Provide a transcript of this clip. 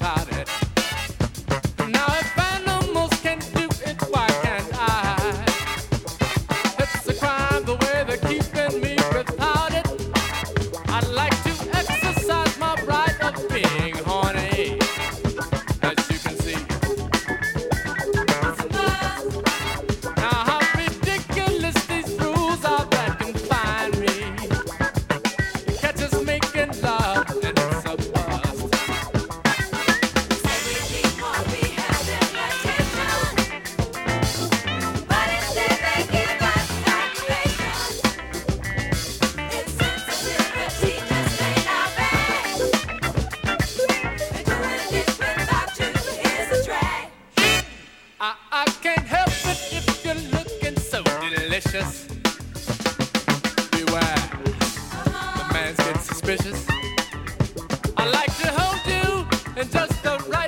without it. Now if animals can do it, why can't I? It's a crime the way they're keeping me without it. I'd like to exercise my right of being horny, as you can see. Now how ridiculous these rules are that confine me. Catch us making love and it's a bust. Say we need more rehabilitation, but instead they give us stimulation. Insensitivity just ain't our bag. And doing this without you is a drag. I can't help it if you're looking so delicious. Beware, the man's getting suspicious. I like to hold you in just the right